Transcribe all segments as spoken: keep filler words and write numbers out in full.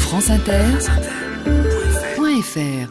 France Inter point F R.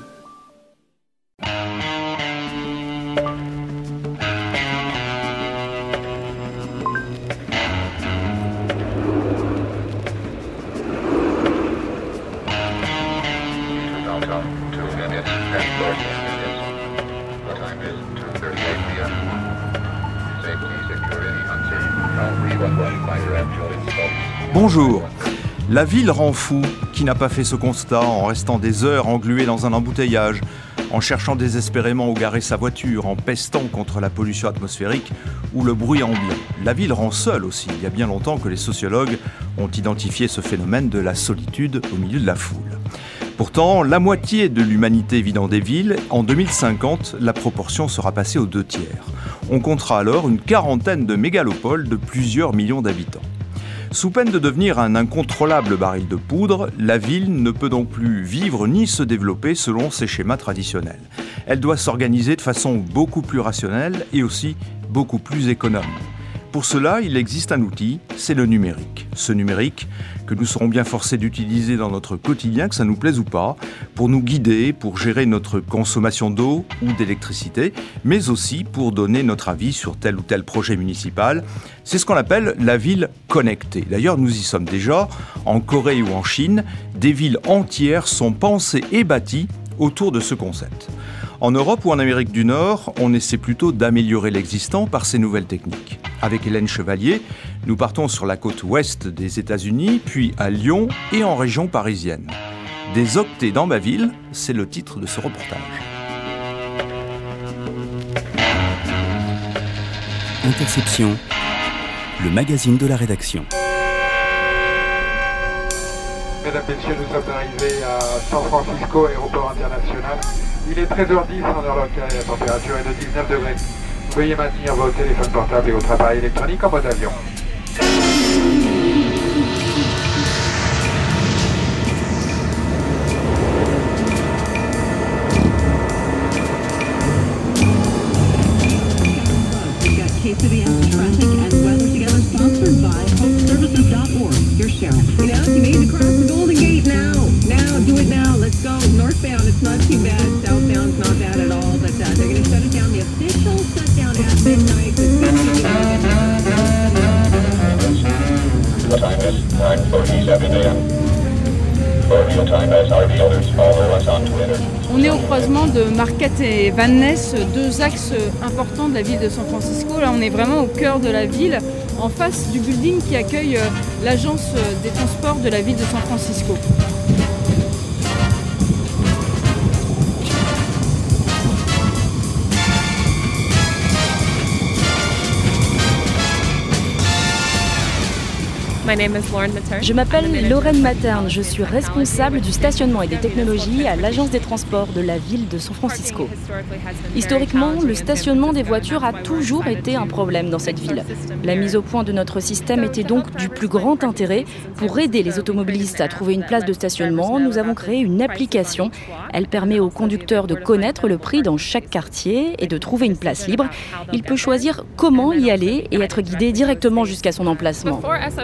Bonjour. La ville rend fou. Qui n'a pas fait ce constat en restant des heures englué dans un embouteillage, en cherchant désespérément où garer sa voiture, en pestant contre la pollution atmosphérique ou le bruit ambiant. La ville rend seule aussi. Il y a bien longtemps que les sociologues ont identifié ce phénomène de la solitude au milieu de la foule. Pourtant, la moitié de l'humanité vit dans des villes. En deux mille cinquante, la proportion sera passée aux deux tiers. On comptera alors une quarantaine de mégalopoles de plusieurs millions d'habitants. Sous peine de devenir un incontrôlable baril de poudre, la ville ne peut donc plus vivre ni se développer selon ses schémas traditionnels. Elle doit s'organiser de façon beaucoup plus rationnelle et aussi beaucoup plus économe. Pour cela, il existe un outil, c'est le numérique. Ce numérique que nous serons bien forcés d'utiliser dans notre quotidien, que ça nous plaise ou pas, pour nous guider, pour gérer notre consommation d'eau ou d'électricité, mais aussi pour donner notre avis sur tel ou tel projet municipal. C'est ce qu'on appelle la ville connectée. D'ailleurs, nous y sommes déjà. En Corée ou en Chine, des villes entières sont pensées et bâties autour de ce concept. En Europe ou en Amérique du Nord, on essaie plutôt d'améliorer l'existant par ces nouvelles techniques. Avec Hélène Chevalier, nous partons sur la côte ouest des États-Unis, puis à Lyon et en région parisienne. Des octets dans ma ville, c'est le titre de ce reportage. Interception, le magazine de la rédaction. Mesdames, Messieurs, nous sommes arrivés à San Francisco, aéroport international. Il est treize heures dix en heure locale et la température est de dix-neuf degrés. Veuillez maintenir vos téléphones portables et votre appareil électronique en mode avion. On est au croisement de Marquette et Van Ness, deux axes importants de la ville de San Francisco. Là, on est vraiment au cœur de la ville, en face du building qui accueille l'agence des transports de la ville de San Francisco. Je m'appelle Lorraine Materne, je suis responsable du stationnement et des technologies à l'agence des transports de la ville de San Francisco. Historiquement, le stationnement des voitures a toujours été un problème dans cette ville. La mise au point de notre système était donc du plus grand intérêt. Pour aider les automobilistes à trouver une place de stationnement, nous avons créé une application. Elle permet au conducteur de connaître le prix dans chaque quartier et de trouver une place libre. Il peut choisir comment y aller et être guidé directement jusqu'à son emplacement.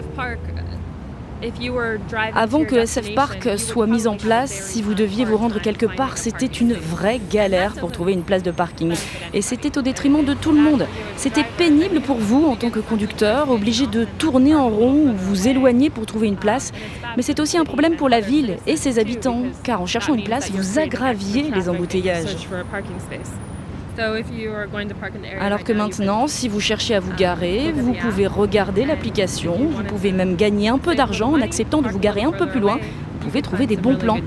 Avant que S F Park soit mis en place, si vous deviez vous rendre quelque part, c'était une vraie galère pour trouver une place de parking. Et c'était au détriment de tout le monde. C'était pénible pour vous en tant que conducteur, obligé de tourner en rond ou vous éloigner pour trouver une place. Mais c'est aussi un problème pour la ville et ses habitants, car en cherchant une place, vous aggraviez les embouteillages. Alors que maintenant, si vous cherchez à vous garer, vous pouvez regarder l'application, vous pouvez même gagner un peu d'argent en acceptant de vous garer un peu plus loin, vous pouvez trouver des bons plans.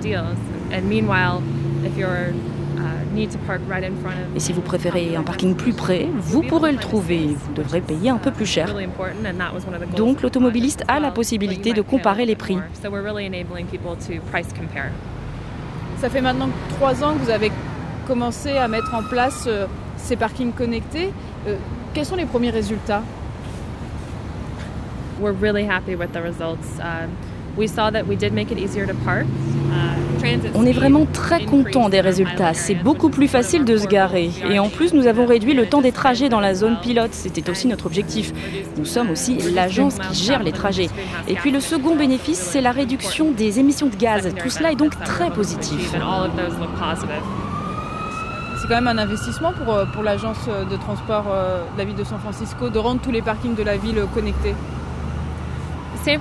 Et si vous préférez un parking plus près, vous pourrez le trouver, vous devrez payer un peu plus cher. Donc l'automobiliste a la possibilité de comparer les prix. Ça fait maintenant trois ans que vous avez commencé à mettre en place euh, ces parkings connectés. Euh, quels sont les premiers résultats? We're really happy with the results. Uh, we saw that we did make it easier to park. Uh, On est vraiment très content des résultats. C'est beaucoup plus facile de se garer. Et en plus, nous avons réduit le temps des trajets dans la zone pilote. C'était aussi notre objectif. Nous sommes aussi l'agence qui gère les trajets. Et puis le second bénéfice, c'est la réduction des émissions de gaz. Tout cela est donc très positif. C'est quand même un investissement pour, pour l'agence de transport de la ville de San Francisco de rendre tous les parkings de la ville connectés. San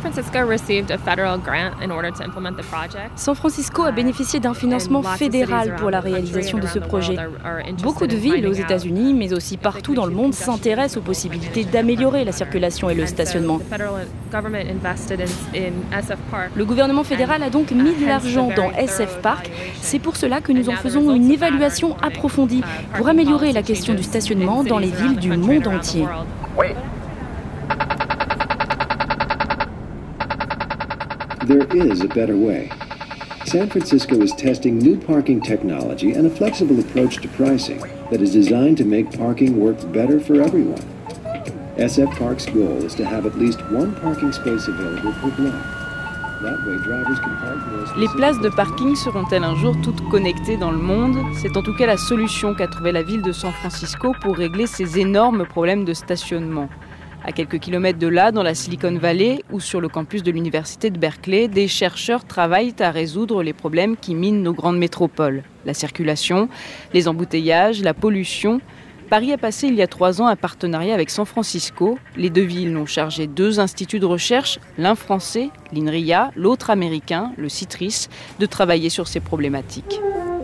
Francisco a bénéficié d'un financement fédéral pour la réalisation de ce projet. Beaucoup de villes aux États-Unis, mais aussi partout dans le monde, s'intéressent aux possibilités d'améliorer la circulation et le stationnement. Le gouvernement fédéral a donc mis de l'argent dans S F Park. C'est pour cela que nous en faisons une évaluation approfondie pour améliorer la question du stationnement dans les villes du monde entier. There is a better way. San Francisco is testing new parking technology and a flexible approach to pricing that is designed to make parking work better for everyone. S F Park's goal is to have at least one parking space available per block. That way, drivers can park more. Les places de parking seront-elles un jour toutes connectées dans le monde ? C'est en tout cas la solution qu'a trouvée la ville de San Francisco pour régler ces énormes problèmes de stationnement. À quelques kilomètres de là, dans la Silicon Valley ou sur le campus de l'université de Berkeley, des chercheurs travaillent à résoudre les problèmes qui minent nos grandes métropoles. La circulation, les embouteillages, la pollution. Paris a passé il y a trois ans un partenariat avec San Francisco. Les deux villes ont chargé deux instituts de recherche, l'un français, l'INRIA, l'autre américain, le CITRIS, de travailler sur ces problématiques.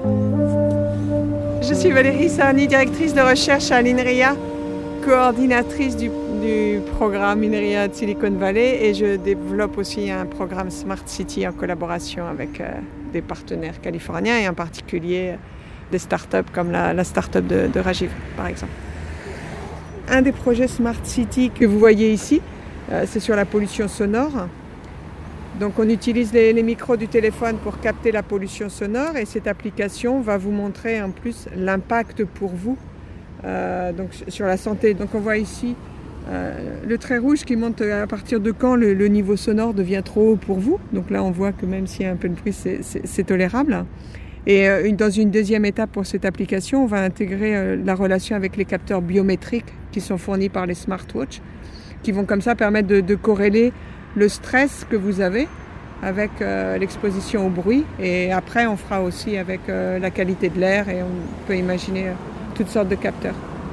Je suis Valérie Sarny, directrice de recherche à l'INRIA, coordinatrice du du programme INRIA de Silicon Valley et je développe aussi un programme Smart City en collaboration avec euh, des partenaires californiens et en particulier des startups comme la, la startup de, de Rajiv par exemple. Un des projets Smart City que vous voyez ici, euh, c'est sur la pollution sonore. Donc on utilise les, les micros du téléphone pour capter la pollution sonore et cette application va vous montrer en plus l'impact pour vous euh, donc, sur la santé. Donc on voit ici Euh, le trait rouge qui montre à partir de quand le, le niveau sonore devient trop haut pour vous. Donc là, on voit que même s'il y a un peu de bruit, c'est, c'est, c'est tolérable. Et euh, dans une deuxième étape pour cette application, on va intégrer euh, la relation avec les capteurs biométriques qui sont fournis par les smartwatches, qui vont comme ça permettre de, de corréler le stress que vous avez avec euh, l'exposition au bruit. Et après, on fera aussi avec euh, la qualité de l'air et on peut imaginer euh, toutes sortes de capteurs.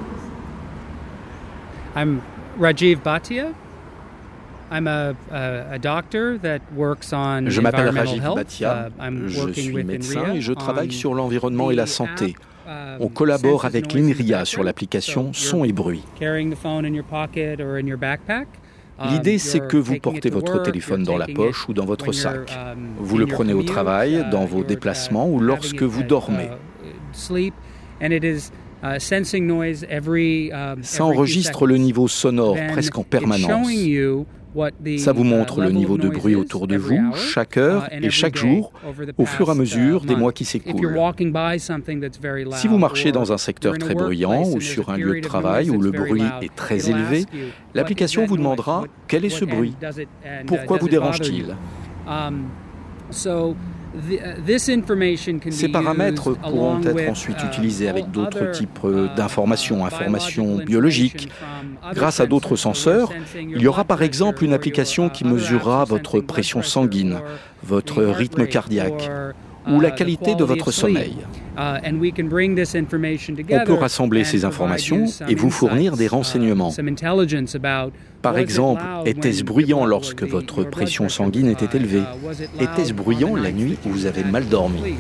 I'm Rajiv Bhatia. I'm a, a, a doctor that works on Je m'appelle environmental Rajiv health. Bhatia, Uh, je suis with médecin INRIA et je travaille on sur l'environnement et la the santé. app, On um, collabore senses avec noise in l'INRIA the sur l'application background. So Son et you're Bruit. carrying the phone in your pocket or in your backpack. Um, L'idée, c'est you're que vous taking it portez to votre work, téléphone you're dans la taking it poche ou dans votre when you're, sac. um, Vous in le your prenez au commute, travail, uh, dans vos you're, déplacements uh, ou having lorsque it vous at, dormez. uh, sleep, and it is uh, sensing noise every, um, Ça every few enregistre le seconds. niveau sonore Then presque en it's permanence. showing you what the, Ça vous montre uh, le level niveau of de noise bruit is autour de every vous, hour, chaque heure uh, and et every chaque day jour, over the au fur et à past, mesure uh, des month. mois qui If you're s'écoulent. walking by something that's very loud, Si vous marchez dans un or secteur you're in a très bruyant workplace ou and sur there's a un lieu de period of travail noise où le that's very bruit loud, est très it'll élevé, ask you, l'application what is vous that demandera noise? quel est ce What- and bruit, does it- and, uh, pourquoi does vous it bother dérange-t-il. you? Um, so the- uh, this information can Ces be paramètres used pourront along être with, ensuite uh, utilisés avec all d'autres other, types uh, d'informations, uh, informations biological biologiques. information from other Grâce à d'autres sensors. So you're senseurs, sensing your il y aura blood par exemple pressure une or application your, qui uh, other apps mesurera are votre sensing blood pression pressure sanguine, or votre the heart rythme rate cardiaque or, ou la uh, the qualité de quality votre of sleep. sommeil. Uh, and we can bring this information On together peut rassembler and ces provide informations you some et vous fournir des insights, uh, renseignements. some intelligence about Par was it exemple, loud était-ce when bruyant your- lorsque the- votre your blood pression pressure sanguine was était high? élevée? Uh, was it loud Était-ce on the bruyant la nights nuit that où you vous avez had mal dormi? sleep?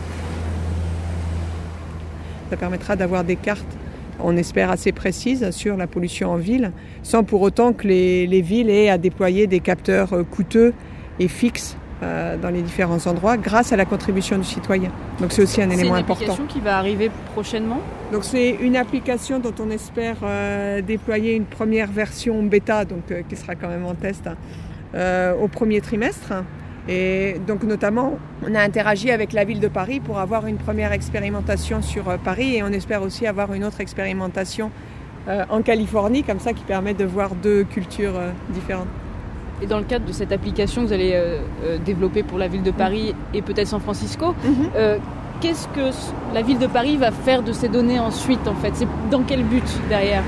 Ça permettra d'avoir des cartes, on espère, assez précises sur la pollution en ville, sans pour autant que les, les villes aient à déployer des capteurs euh, coûteux et fixes euh, dans les différents endroits, grâce à la contribution du citoyen. Donc c'est aussi un C'est élément une important. application qui va arriver prochainement. Donc c'est une application dont on espère euh, déployer une première version bêta, donc euh, qui sera quand même en test, hein, euh, au premier trimestre. Et donc notamment, on a interagi avec la ville de Paris pour avoir une première expérimentation sur euh, Paris et on espère aussi avoir une autre expérimentation euh, en Californie, comme ça, qui permet de voir deux cultures euh, différentes. Et dans le cadre de cette application que vous allez euh, euh, développer pour la ville de Paris et peut-être San Francisco, mm-hmm. euh, qu'est-ce que la ville de Paris va faire de ces données ensuite en fait? C'est dans quel but derrière?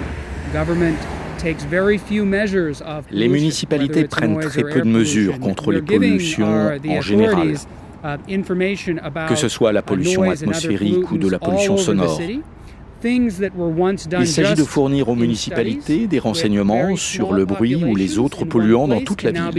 Les municipalités prennent très peu de mesures contre les pollutions en général, que ce soit la pollution atmosphérique ou de la pollution sonore. Il s'agit de fournir aux municipalités des renseignements sur le bruit ou les autres polluants dans toute la ville.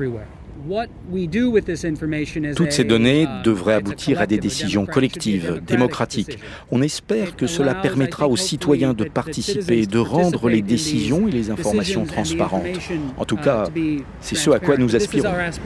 Toutes ces données devraient aboutir à des décisions collectives, démocratiques. On espère que cela permettra aux citoyens de participer et de rendre les décisions et les informations transparentes. En tout cas, c'est ce à quoi nous aspirons.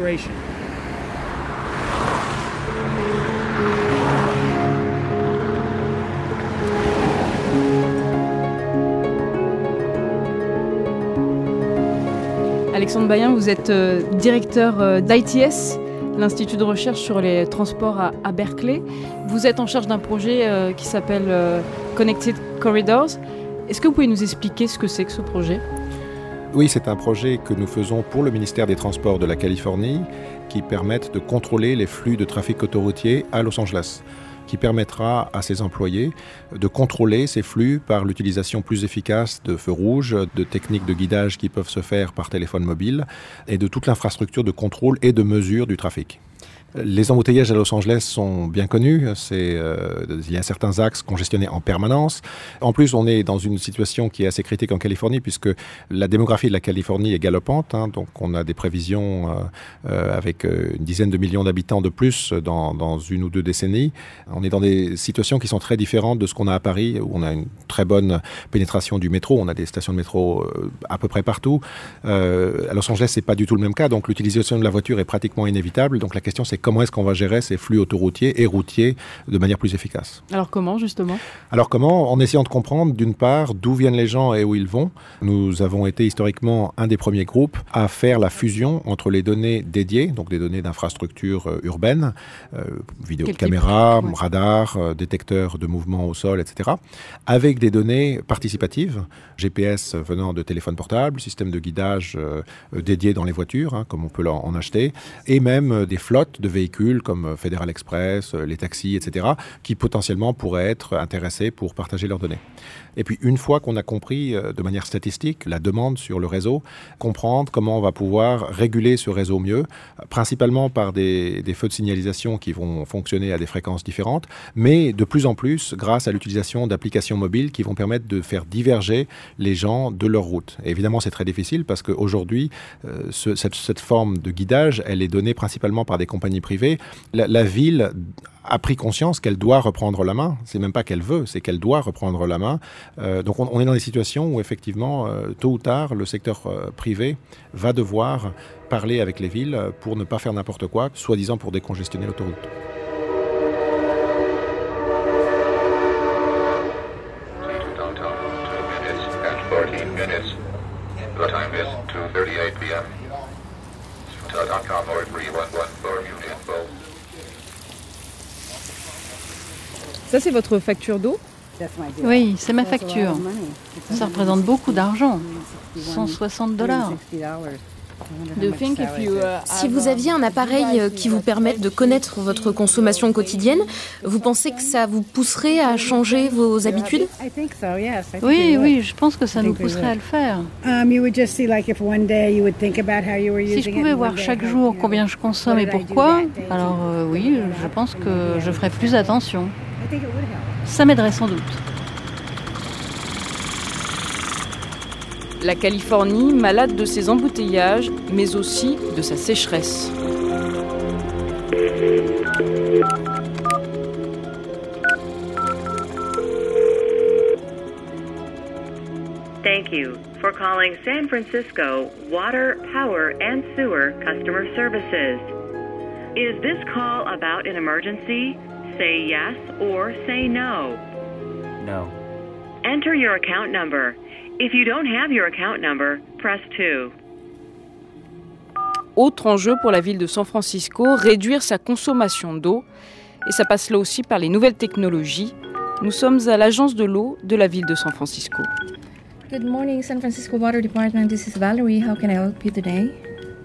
Alexandre Bayen, vous êtes euh, directeur euh, d'I T S, l'Institut de recherche sur les transports à, à Berkeley. Vous êtes en charge d'un projet euh, qui s'appelle euh, Connected Corridors. Est-ce que vous pouvez nous expliquer ce que c'est que ce projet ? Oui, c'est un projet que nous faisons pour le ministère des Transports de la Californie qui permettent de contrôler les flux de trafic autoroutier à Los Angeles, qui permettra à ses employés de contrôler ces flux par l'utilisation plus efficace de feux rouges, de techniques de guidage qui peuvent se faire par téléphone mobile et de toute l'infrastructure de contrôle et de mesure du trafic. Les embouteillages à Los Angeles sont bien connus. C'est, euh, il y a certains axes congestionnés en permanence. En plus, on est dans une situation qui est assez critique en Californie puisque la démographie de la Californie est galopante. Hein, donc, on a des prévisions euh, euh, avec une dizaine de millions d'habitants de plus dans, dans une ou deux décennies. On est dans des situations qui sont très différentes de ce qu'on a à Paris, où on a une très bonne pénétration du métro. On a des stations de métro euh, à peu près partout. Euh, à Los Angeles, c'est pas du tout le même cas. Donc, l'utilisation de la voiture est pratiquement inévitable. Donc, la question, c'est comment est-ce qu'on va gérer ces flux autoroutiers et routiers de manière plus efficace. Alors comment, justement ? Alors comment ? En essayant de comprendre, d'une part, d'où viennent les gens et où ils vont. Nous avons été historiquement un des premiers groupes à faire la fusion entre les données dédiées, donc des données d'infrastructures euh, urbaines, euh, vidéo de caméra, ouais. radar, euh, détecteurs de mouvement au sol, et cetera, avec des données participatives, G P S venant de téléphones portables, système de guidage euh, dédié dans les voitures, hein, comme on peut en acheter, et même euh, des flottes de véhicules comme Federal Express, les taxis, et cetera, qui potentiellement pourraient être intéressés pour partager leurs données. Et puis, une fois qu'on a compris de manière statistique la demande sur le réseau, comprendre comment on va pouvoir réguler ce réseau mieux, principalement par des, des feux de signalisation qui vont fonctionner à des fréquences différentes, mais de plus en plus grâce à l'utilisation d'applications mobiles qui vont permettre de faire diverger les gens de leur route. Et évidemment, c'est très difficile parce qu'aujourd'hui, euh, ce, cette, cette forme de guidage, elle est donnée principalement par des compagnies privées. La, la ville a pris conscience qu'elle doit reprendre la main. C'est même pas qu'elle veut, c'est qu'elle doit reprendre la main. Euh, donc on, on est dans des situations où effectivement, euh, tôt ou tard, le secteur euh, privé va devoir parler avec les villes pour ne pas faire n'importe quoi, soi-disant pour décongestionner l'autoroute. Ça, c'est votre facture d'eau ? Oui, c'est ma facture. Ça représente beaucoup d'argent. cent soixante dollars. Si vous aviez un appareil qui vous permette de connaître votre consommation quotidienne, vous pensez que ça vous pousserait à changer vos habitudes ? Oui, oui, je pense que ça nous pousserait à le faire. Si je pouvais voir chaque jour combien je consomme et pourquoi, alors euh, oui, je pense que je ferais plus attention. Ça m'aiderait sans doute. La Californie, malade de ses embouteillages, mais aussi de sa sécheresse. Thank you for calling San Francisco Water, Power and Sewer Customer Services. Is this call about an emergency? Say yes or say no. No. Enter your account number. If you don't have your account number, press two. Autre enjeu pour la ville de San Francisco, réduire sa consommation d'eau. Et ça passe là aussi par les nouvelles technologies. Nous sommes à l'agence de l'eau de la ville de San Francisco. Good morning, San Francisco Water Department. This is Valerie. How can I help you today?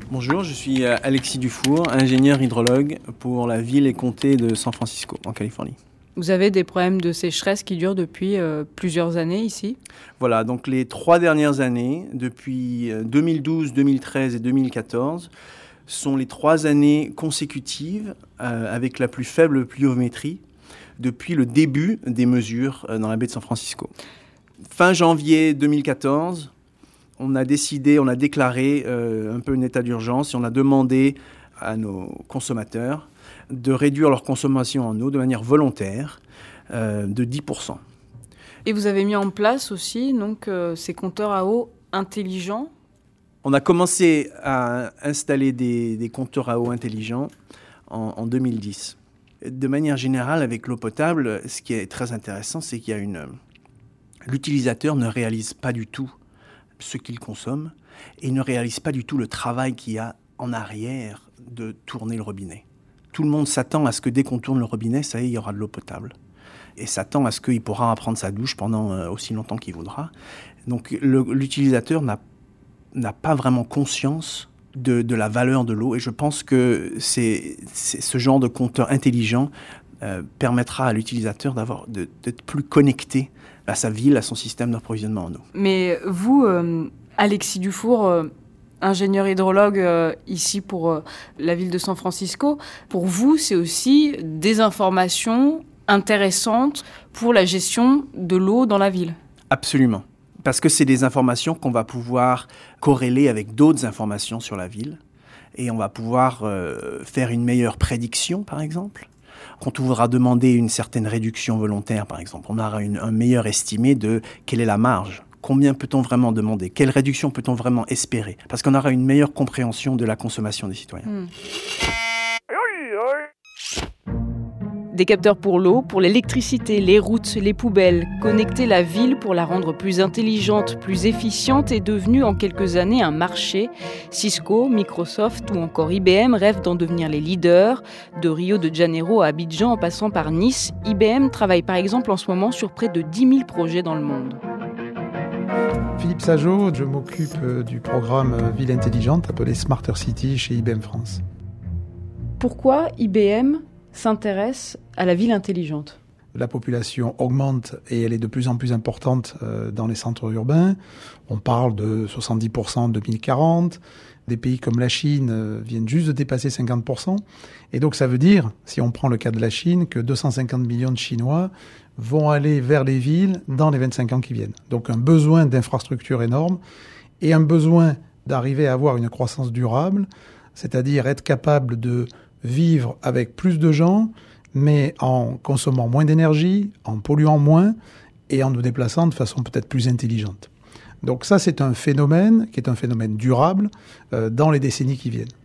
Bonjour, je suis Alexis Dufour, ingénieur hydrologue pour la ville et comté de San Francisco, en Californie. Vous avez des problèmes de sécheresse qui durent depuis euh, plusieurs années ici ? Voilà, donc les trois dernières années, depuis deux mille douze, deux mille treize et deux mille quatorze, sont les trois années consécutives euh, avec la plus faible pluviométrie depuis le début des mesures euh, dans la baie de San Francisco. Fin janvier deux mille quatorze, on a décidé, on a déclaré euh, un peu un état d'urgence et on a demandé à nos consommateurs de réduire leur consommation en eau de manière volontaire euh, de dix pour cent. Et vous avez mis en place aussi donc, euh, ces compteurs à eau intelligents ? On a commencé à installer des, des compteurs à eau intelligents en, en deux mille dix. De manière générale, avec l'eau potable, ce qui est très intéressant, c'est qu'il y a une... L'utilisateur ne réalise pas du tout ce qu'il consomme et ne réalise pas du tout le travail qu'il y a en arrière de tourner le robinet. Tout le monde s'attend à ce que dès qu'on tourne le robinet, ça y est, il y aura de l'eau potable. Et s'attend à ce qu'il pourra prendre sa douche pendant euh, aussi longtemps qu'il voudra. Donc le, l'utilisateur n'a, n'a pas vraiment conscience de, de la valeur de l'eau. Et je pense que c'est, c'est ce genre de compteur intelligent euh, permettra à l'utilisateur d'avoir, de, d'être plus connecté à sa ville, à son système d'approvisionnement en eau. Mais vous, euh, Alexis Dufour, euh, ingénieur hydrologue euh, ici pour euh, la ville de San Francisco, pour vous, c'est aussi des informations intéressantes pour la gestion de l'eau dans la ville ? Absolument. Parce que c'est des informations qu'on va pouvoir corréler avec d'autres informations sur la ville. Et on va pouvoir euh, faire une meilleure prédiction, par exemple. Quand on voudra demander une certaine réduction volontaire, par exemple, on aura une, un meilleur estimé de quelle est la marge. Combien peut-on vraiment demander ? Quelle réduction peut-on vraiment espérer ? Parce qu'on aura une meilleure compréhension de la consommation des citoyens. Mmh. Des capteurs pour l'eau, pour l'électricité, les routes, les poubelles. Connecter la ville pour la rendre plus intelligente, plus efficiente est devenu en quelques années un marché. Cisco, Microsoft ou encore I B M rêvent d'en devenir les leaders. De Rio de Janeiro à Abidjan en passant par Nice, I B M travaille par exemple en ce moment sur près de dix mille projets dans le monde. Philippe Sajot, je m'occupe du programme Ville Intelligente appelé Smarter City chez I B M France. Pourquoi I B M s'intéresse à la ville intelligente ? La population augmente et elle est de plus en plus importante dans les centres urbains. On parle de soixante-dix pour cent en deux mille quarante. Des pays comme la Chine viennent juste de dépasser cinquante pour cent. Et donc ça veut dire, si on prend le cas de la Chine, que deux cent cinquante millions de Chinois vont aller vers les villes dans les vingt-cinq ans qui viennent. Donc un besoin d'infrastructures énorme et un besoin d'arriver à avoir une croissance durable, c'est-à-dire être capable de vivre avec plus de gens, mais en consommant moins d'énergie, en polluant moins et en nous déplaçant de façon peut-être plus intelligente. Donc ça, c'est un phénomène qui est un phénomène durable euh, dans les décennies qui viennent.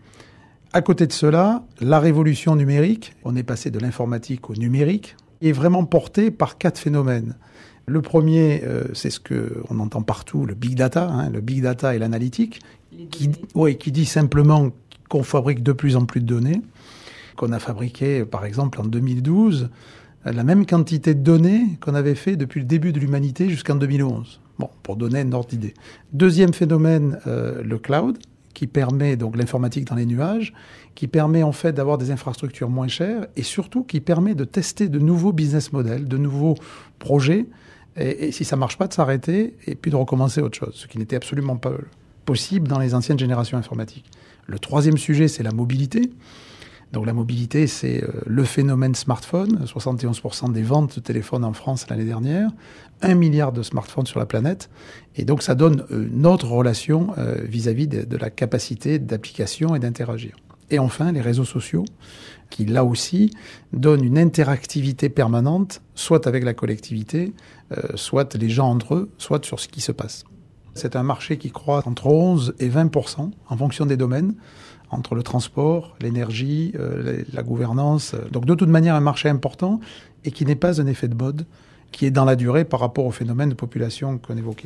À côté de cela, la révolution numérique, on est passé de l'informatique au numérique, est vraiment portée par quatre phénomènes. Le premier, euh, c'est ce qu'on entend partout, le big data, hein, le big data et l'analytique, qui, ouais, qui dit simplement qu'on fabrique de plus en plus de données, qu'on a fabriqué, par exemple, en deux mille douze, la même quantité de données qu'on avait fait depuis le début de l'humanité jusqu'en deux mille onze. Bon, pour donner un ordre d'idée. Deuxième phénomène, euh, le cloud, qui permet donc l'informatique dans les nuages, qui permet en fait d'avoir des infrastructures moins chères et surtout qui permet de tester de nouveaux business models, de nouveaux projets, et, et si ça marche pas, de s'arrêter et puis de recommencer autre chose, ce qui n'était absolument pas possible dans les anciennes générations informatiques. Le troisième sujet, c'est la mobilité. Donc la mobilité, c'est le phénomène smartphone, soixante et onze pour cent des ventes de téléphones en France l'année dernière, un milliard de smartphones sur la planète, et donc ça donne une autre relation euh, vis-à-vis de, de la capacité d'application et d'interagir. Et enfin, les réseaux sociaux, qui là aussi donnent une interactivité permanente, soit avec la collectivité, euh, soit les gens entre eux, soit sur ce qui se passe. C'est un marché qui croît entre onze et vingt pour cent en fonction des domaines, entre le transport, l'énergie, euh, la gouvernance. Donc de toute manière, un marché important et qui n'est pas un effet de mode, qui est dans la durée par rapport au phénomène de population qu'on évoquait.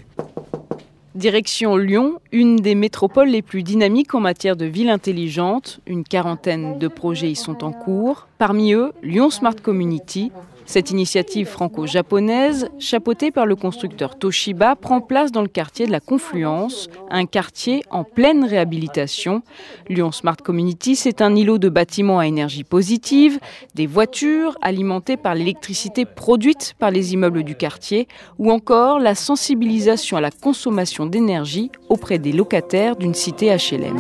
Direction Lyon, une des métropoles les plus dynamiques en matière de ville intelligente. Une quarantaine de projets y sont en cours. Parmi eux, Lyon Smart Community. Cette initiative franco-japonaise, chapeautée par le constructeur Toshiba, prend place dans le quartier de la Confluence, un quartier en pleine réhabilitation. Lyon Smart Community, c'est un îlot de bâtiments à énergie positive, des voitures alimentées par l'électricité produite par les immeubles du quartier, ou encore la sensibilisation à la consommation d'énergie auprès des locataires d'une cité H L M.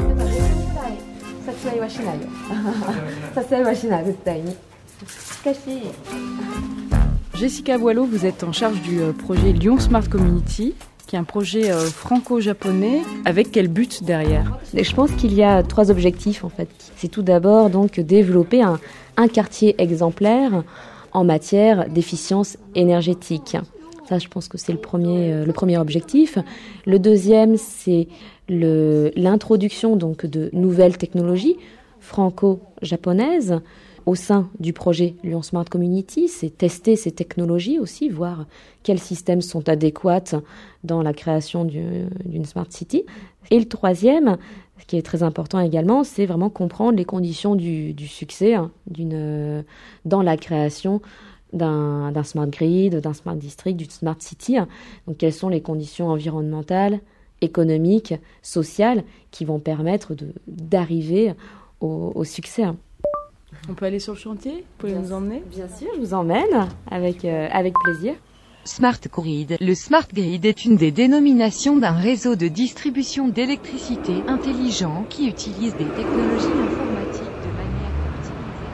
Jessica Boileau, vous êtes en charge du projet Lyon Smart Community, qui est un projet franco-japonais. Avec quel but derrière ? Je pense qu'il y a trois objectifs en fait. C'est tout d'abord donc développer un, un quartier exemplaire en matière d'efficience énergétique. Ça, je pense que c'est le premier, le premier objectif. Le deuxième, c'est le, l'introduction donc de nouvelles technologies franco-japonaises au sein du projet Lyon Smart Community. C'est tester ces technologies aussi, voir quels systèmes sont adéquats dans la création du, d'une Smart City. Et le troisième, ce qui est très important également, c'est vraiment comprendre les conditions du, du succès hein, d'une, dans la création d'un, d'un Smart Grid, d'un Smart District, d'une Smart City. Donc, quelles sont les conditions environnementales, économiques, sociales qui vont permettre de, d'arriver au, au succès. On peut aller sur le chantier ? Vous pouvez bien nous emmener ? Bien sûr, je vous emmène avec, euh, avec plaisir. Smart Grid. Le Smart Grid est une des dénominations d'un réseau de distribution d'électricité intelligent qui utilise des technologies informatiques de manière à optimiser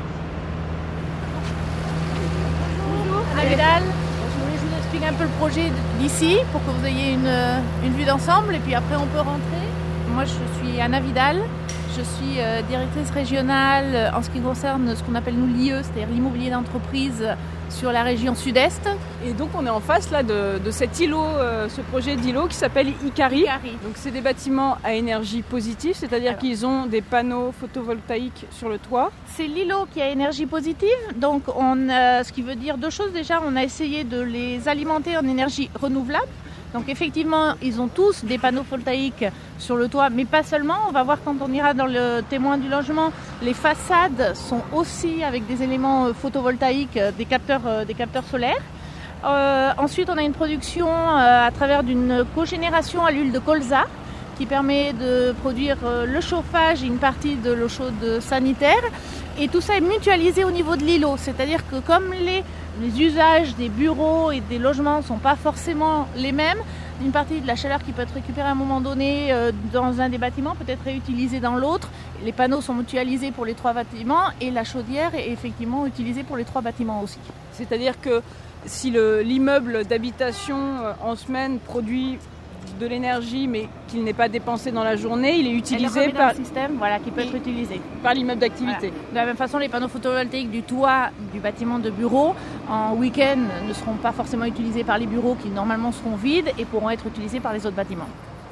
la... Bonjour, Navidal. Je vous explique un peu le projet d'ici pour que vous ayez une, une vue d'ensemble et puis après on peut rentrer. Moi je suis Anna Vidal. Je suis euh, directrice régionale en ce qui concerne ce qu'on appelle nous l'I E, c'est-à-dire l'immobilier d'entreprise sur la région sud-est. Et donc on est en face là de, de cet îlot, euh, ce projet d'îlot qui s'appelle Ikari. Ikari. Donc c'est des bâtiments à énergie positive, c'est-à-dire Alors. qu'ils ont des panneaux photovoltaïques sur le toit. C'est l'îlot qui a énergie positive, donc on, euh, ce qui veut dire deux choses. Déjà, on a essayé de les alimenter en énergie renouvelable. Donc effectivement, ils ont tous des panneaux photovoltaïques sur le toit, mais pas seulement. On va voir quand on ira dans le témoin du logement, les façades sont aussi avec des éléments photovoltaïques, des capteurs, des capteurs solaires. Euh, ensuite, on a une production euh, à travers d'une cogénération à l'huile de colza qui permet de produire euh, le chauffage et une partie de l'eau chaude sanitaire. Et tout ça est mutualisé au niveau de l'îlot, c'est-à-dire que comme les Les usages des bureaux et des logements ne sont pas forcément les mêmes. Une partie de la chaleur qui peut être récupérée à un moment donné euh, dans un des bâtiments peut être réutilisée dans l'autre. Les panneaux sont mutualisés pour les trois bâtiments et la chaudière est effectivement utilisée pour les trois bâtiments aussi. C'est-à-dire que si le, l'immeuble d'habitation euh, en semaine produit de l'énergie mais qu'il n'est pas dépensé dans la journée, il est utilisé par un système voilà, qui peut être utilisé par l'immeuble d'activité. Voilà. De la même façon, les panneaux photovoltaïques du toit du bâtiment de bureau en week-end ne seront pas forcément utilisés par les bureaux qui normalement seront vides et pourront être utilisés par les autres bâtiments.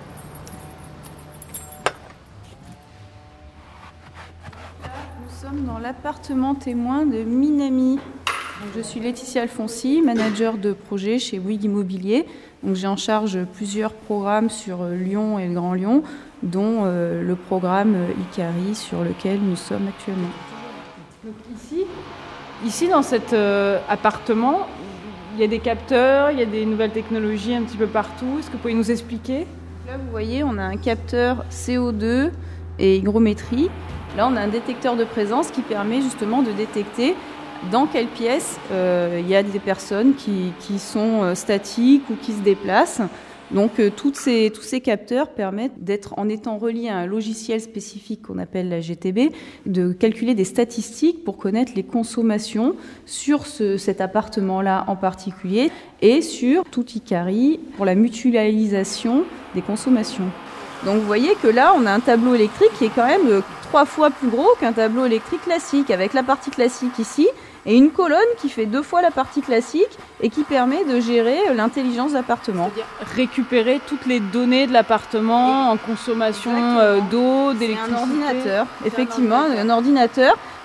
Là, nous sommes dans l'appartement témoin de Minami. Donc, je suis Laetitia Alfonsi, manager de projet chez Bouygues Immobilier. Donc, j'ai en charge plusieurs programmes sur Lyon et le Grand Lyon, dont euh, le programme Ikari sur lequel nous sommes actuellement. Donc, ici, ici, dans cet euh, appartement, il y a des capteurs, il y a des nouvelles technologies un petit peu partout. Est-ce que vous pouvez nous expliquer ? Là, vous voyez, on a un capteur C O deux et hygrométrie. Là, on a un détecteur de présence qui permet justement de détecter dans quelle pièce euh, il y a des personnes qui, qui sont euh, statiques ou qui se déplacent. Donc euh, toutes ces, tous ces capteurs permettent d'être, en étant reliés à un logiciel spécifique qu'on appelle la G T B, de calculer des statistiques pour connaître les consommations sur ce, cet appartement-là en particulier et sur tout Ikari pour la mutualisation des consommations. Donc vous voyez que là, on a un tableau électrique qui est quand même euh, trois fois plus gros qu'un tableau électrique classique, avec la partie classique ici et une colonne qui fait deux fois la partie classique et qui permet de gérer l'intelligence d'appartement. C'est-à-dire récupérer toutes les données de l'appartement en consommation euh, d'eau, d'électricité. C'est un ordinateur, effectivement, un ordinateur. un ordinateur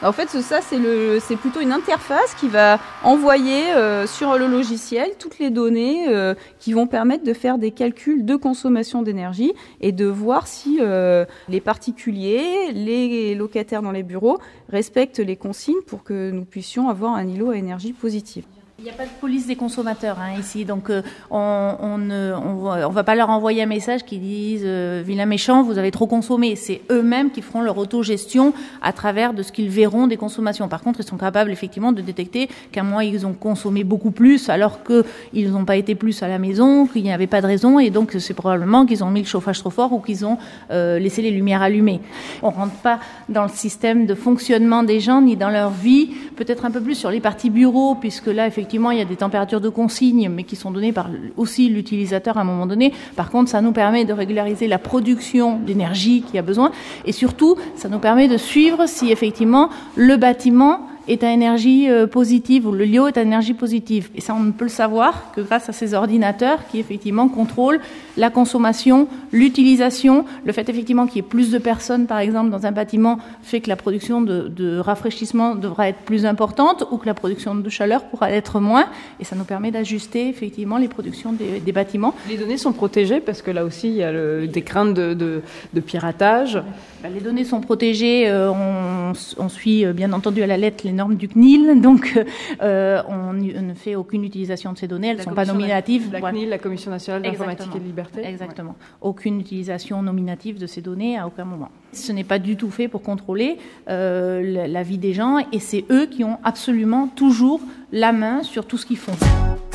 En fait, ça, c'est, le, c'est plutôt une interface qui va envoyer euh, sur le logiciel toutes les données euh, qui vont permettre de faire des calculs de consommation d'énergie et de voir si euh, les particuliers, les locataires dans les bureaux respectent les consignes pour que nous puissions avoir un îlot à énergie positive. Il n'y a pas de police des consommateurs hein, ici, donc euh, on on ne on va, on va pas leur envoyer un message qui dise euh, vilain méchant, vous avez trop consommé. C'est eux-mêmes qui feront leur autogestion à travers de ce qu'ils verront des consommations. Par contre, ils sont capables effectivement de détecter qu'à un mois ils ont consommé beaucoup plus alors qu'ils n'ont pas été plus à la maison, qu'il n'y avait pas de raison, et donc c'est probablement qu'ils ont mis le chauffage trop fort ou qu'ils ont euh, laissé les lumières allumées. On rentre pas dans le système de fonctionnement des gens ni dans leur vie, peut-être un peu plus sur les parties bureaux, puisque là effectivement il y a des températures de consigne, mais qui sont données par aussi l'utilisateur à un moment donné. Par contre, ça nous permet de régulariser la production d'énergie qu'il y a besoin, et surtout, ça nous permet de suivre si effectivement le bâtiment est à énergie positive ou le lieu est à énergie positive. Et ça, on ne peut le savoir que grâce à ces ordinateurs qui effectivement contrôlent la consommation, l'utilisation, le fait effectivement qu'il y ait plus de personnes, par exemple, dans un bâtiment fait que la production de, de rafraîchissement devra être plus importante ou que la production de chaleur pourra être moins. Et ça nous permet d'ajuster effectivement les productions des, des bâtiments. Les données sont protégées parce que là aussi, il y a le, des craintes de, de, de piratage. Ben, les données sont protégées. Euh, on, on suit bien entendu à la lettre les normes du C N I L, donc euh, on ne fait aucune utilisation de ces données, elles ne sont pas nominatives. La C N I L, la Commission nationale d'informatique et de liberté. Exactement. Ouais. Aucune utilisation nominative de ces données à aucun moment. Ce n'est pas du tout fait pour contrôler euh, la, la vie des gens, et c'est eux qui ont absolument toujours la main sur tout ce qu'ils font.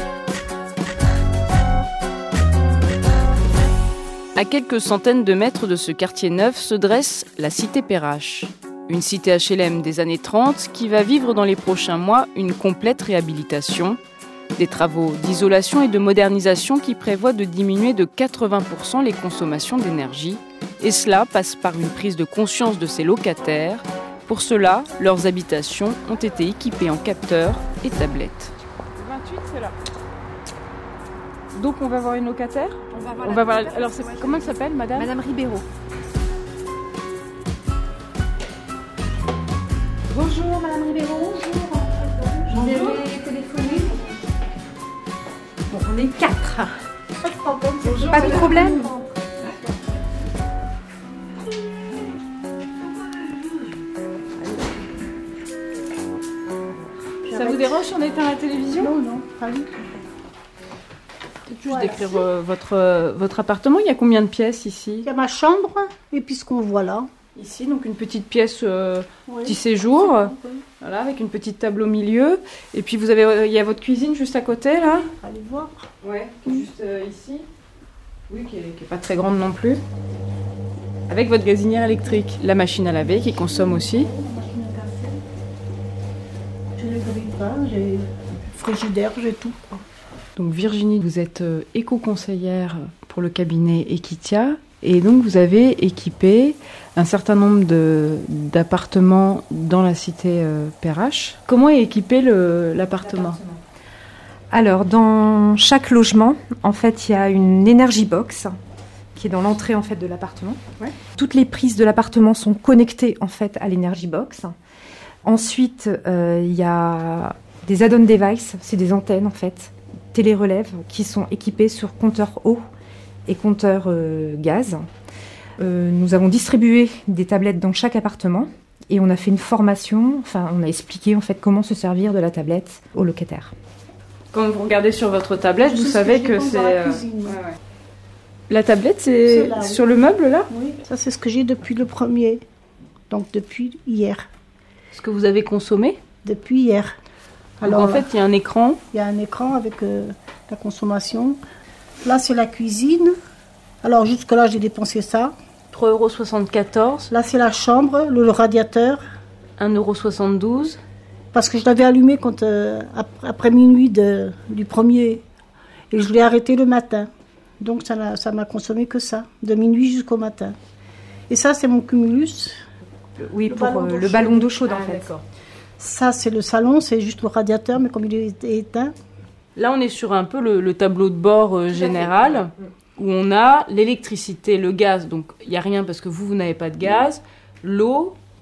À quelques centaines de mètres de ce quartier neuf se dresse la cité Perrache. Une cité H L M des années trente qui va vivre dans les prochains mois une complète réhabilitation. Des travaux d'isolation et de modernisation qui prévoient de diminuer de quatre-vingts pour cent les consommations d'énergie. Et cela passe par une prise de conscience de ses locataires. Pour cela, leurs habitations ont été équipées en capteurs et tablettes. vingt-huit, c'est là. Donc on va voir une locataire. On va voir. On va voir. Alors c'est... comment elle s'appelle, madame ? Madame Ribeiro. Bonjour Madame Ribeiro. Bonjour. Vous avez téléphoné. Bon, on est quatre. Bonjour, pas de problème. Ça vous dérange si on éteint la télévision ? Non, non, pas du tout. Peut-être juste décrire euh, votre, euh, votre appartement. Il y a combien de pièces ici ? Il y a ma chambre et puis ce qu'on voit là. Ici, donc une petite pièce euh, oui, petit séjour, voilà, avec une petite table au milieu. Et puis vous avez, euh, il y a votre cuisine juste à côté là. Allez voir. Ouais, qui est juste euh, ici. Oui, qui est, qui est pas très grande non plus. Avec votre gazinière électrique, la machine à laver qui consomme aussi. J'ai le grille-pain, j'ai le frigidaire, j'ai tout. Donc Virginie, vous êtes euh, éco-conseillère pour le cabinet Equitia. Et donc, vous avez équipé un certain nombre de, d'appartements dans la cité euh, Perrache. Comment est équipé le, l'appartement ? Alors, dans chaque logement, en fait, il y a une energy box qui est dans l'entrée en fait de l'appartement. Ouais. Toutes les prises de l'appartement sont connectées en fait à l'energy box. Ensuite, euh, il y a des add-on devices, c'est des antennes en fait, télé-relève qui sont équipées sur compteur eau et compteur euh, gaz. Euh, nous avons distribué des tablettes dans chaque appartement et on a fait une formation, enfin on a expliqué en fait comment se servir de la tablette aux locataires. Quand vous regardez sur votre tablette, vous savez que, que c'est... La, euh... cuisine, ouais, ouais. La tablette, c'est, c'est là, sur oui. le meuble là ? Oui, ça c'est ce que j'ai depuis le premier, donc depuis hier. Ce que vous avez consommé ? Depuis hier. Alors en fait, il y a un écran. Il y a un écran avec euh, la consommation. Là, c'est la cuisine. Alors, jusque-là, j'ai dépensé ça. trois euros soixante-quatorze. Là, c'est la chambre, le radiateur. un euro soixante-douze. Parce que je l'avais allumé quand, euh, après minuit de, du premier. Et je l'ai arrêté le matin. Donc, ça n'a, ça m'a consommé que ça, de minuit jusqu'au matin. Et ça, c'est mon cumulus. Oui, le pour ballon euh, le ballon d'eau chaude, ah, en fait. D'accord. Ça, c'est le salon, c'est juste le radiateur, mais comme il est éteint. Là, on est sur un peu le, le tableau de bord euh, général, où on a l'électricité, le gaz. Donc, il n'y a rien parce que vous, vous n'avez pas de gaz. L'eau,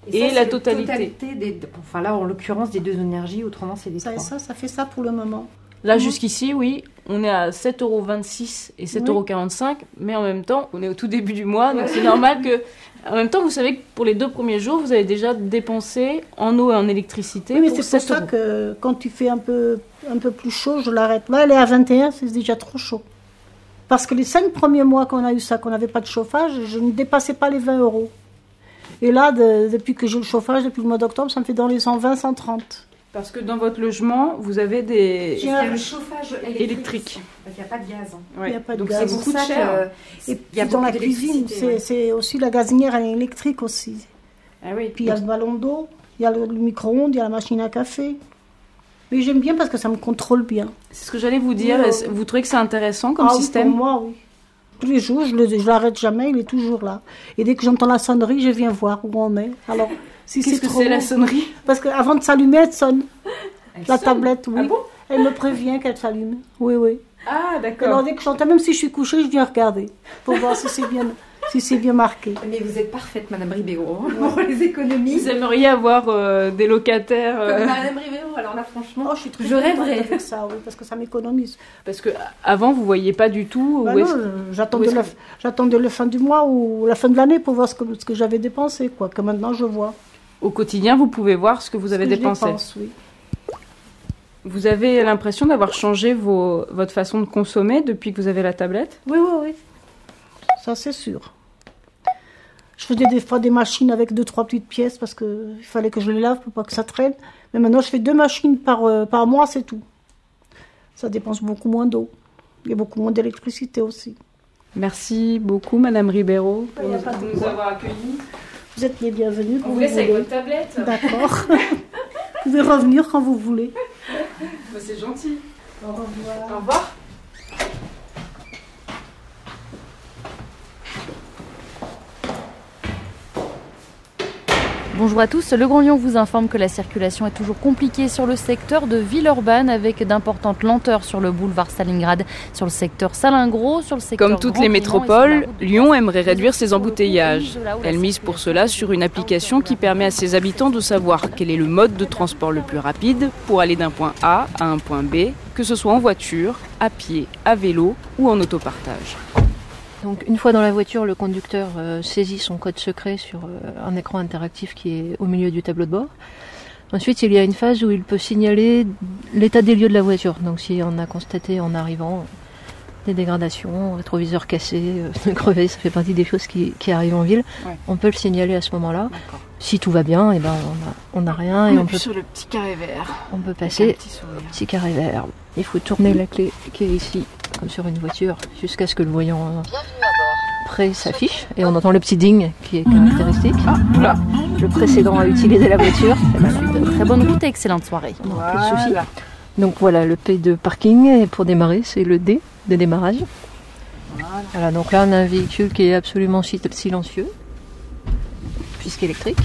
et, et ça, la totalité. totalité des, enfin là, en l'occurrence, des deux énergies, autrement, c'est des ça, trois. Ça, ça fait ça pour le moment. Là, mmh. jusqu'ici, oui, on est à sept euros vingt-six et sept euros quarante-cinq, oui. mais en même temps, on est au tout début du mois, donc c'est normal que... En même temps, vous savez que pour les deux premiers jours, vous avez déjà dépensé en eau et en électricité. Oui, mais pour c'est pour ça que quand tu fais un peu, un peu plus chaud, je l'arrête. Là, elle est à vingt et un, c'est déjà trop chaud. Parce que les cinq premiers mois qu'on a eu ça, qu'on n'avait pas de chauffage, je ne dépassais pas les vingt euros. Et là, de, depuis que j'ai le chauffage, depuis le mois d'octobre, ça me fait dans les cent vingt, cent trente. Parce que dans votre logement, vous avez des... Il y a le chauffage électrique. électrique. Il n'y a pas de gaz. Hein. Ouais. Il n'y a pas de Donc gaz. ça vous coûte cher. Que, et il y a dans la cuisine, c'est, ouais. c'est aussi la gazinière, elle est électrique aussi. Ah oui. Puis il y a le ballon d'eau, il y a le, le micro-ondes, il y a la machine à café. Mais j'aime bien parce que ça me contrôle bien. C'est ce que j'allais vous dire. Oui. Vous trouvez que c'est intéressant comme ah, système? Oui, pour moi, oui. Tous les jours, je ne l'arrête jamais, il est toujours là. Et dès que j'entends la sonnerie, je viens voir où on est. Alors, si Qu'est-ce c'est que trop c'est la sonnerie? Parce qu'avant de s'allumer, elle sonne. Elle la sonne. tablette, oui. Ah bon? Elle me prévient qu'elle s'allume. Oui, oui. Ah, d'accord. Alors, dès que j'entends, même si je suis couchée, je viens regarder pour voir si c'est bien, si c'est bien marqué. Mais vous êtes parfaite, Madame Ribéro, pour les économies. Vous aimeriez avoir euh, des locataires euh... Comme Madame Ribéro, alors là, franchement, oh, je, suis très je rêverais. Avec ça, oui, parce que ça m'économise. Parce que avant, vous voyez pas du tout. Bah où non, est-ce... j'attendais, la, j'attendais la fin du mois ou la fin de l'année pour voir ce que, ce que j'avais dépensé, quoi. Que maintenant, je vois. Au quotidien, vous pouvez voir ce que vous ce avez que dépensé. Je dépense, oui. Vous avez l'impression d'avoir changé vos, votre façon de consommer depuis que vous avez la tablette? Oui, oui, oui. Ça, c'est sûr. Je faisais des fois des machines avec deux, trois petites pièces parce qu'il fallait que je les lave pour pas que ça traîne. Mais maintenant, je fais deux machines par, euh, par mois, c'est tout. Ça dépense beaucoup moins d'eau. Il y a beaucoup moins d'électricité aussi. Merci beaucoup, Madame Ribéro, pour nous, nous, pour nous avoir accueillis. Vous êtes les bienvenus. On vous laisse avec votre tablette. D'accord. Vous pouvez revenir quand vous voulez. Bah, c'est gentil. Au revoir. Au revoir. Bonjour à tous, Le Grand Lyon vous informe que la circulation est toujours compliquée sur le secteur de Villeurbanne avec d'importantes lenteurs sur le boulevard Stalingrad, sur le secteur Salingros, sur le secteur Comme toutes les métropoles, Lyon aimerait réduire ses embouteillages. Elle mise pour cela sur une application qui permet à ses habitants de savoir quel est le mode de transport le plus rapide pour aller d'un point A à un point B, que ce soit en voiture, à pied, à vélo ou en autopartage. Donc une fois dans la voiture, le conducteur euh, saisit son code secret sur euh, un écran interactif qui est au milieu du tableau de bord. Ensuite, il y a une phase où il peut signaler l'état des lieux de la voiture. Donc si on a constaté en arrivant des dégradations, rétroviseur cassé, euh, crevé, ça fait partie des choses qui, qui arrivent en ville, ouais. On peut le signaler à ce moment-là. D'accord. Si tout va bien, et ben on n'a rien. On et on peut sur le petit carré vert. On peut passer petit au petit carré vert. Il faut tourner la clé qui est ici, comme sur une voiture, jusqu'à ce que le voyant près s'affiche. Et on entend le petit ding qui est caractéristique. Ah, voilà. Le précédent a utilisé la voiture. Très bonne route et excellente soirée. Non, voilà. Pas de souci. Donc voilà, le P de parking. Et pour démarrer, c'est le D de démarrage. Voilà. Voilà, donc là, on a un véhicule qui est absolument silencieux, puisqu'électrique.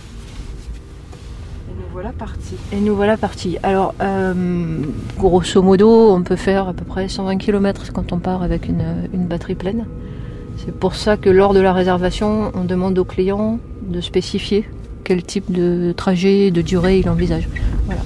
Voilà parti. Et nous voilà partis. Alors, euh, grosso modo, on peut faire à peu près cent vingt kilomètres quand on part avec une, une batterie pleine. C'est pour ça que lors de la réservation, on demande au client de spécifier quel type de trajet, de durée il envisage. Voilà.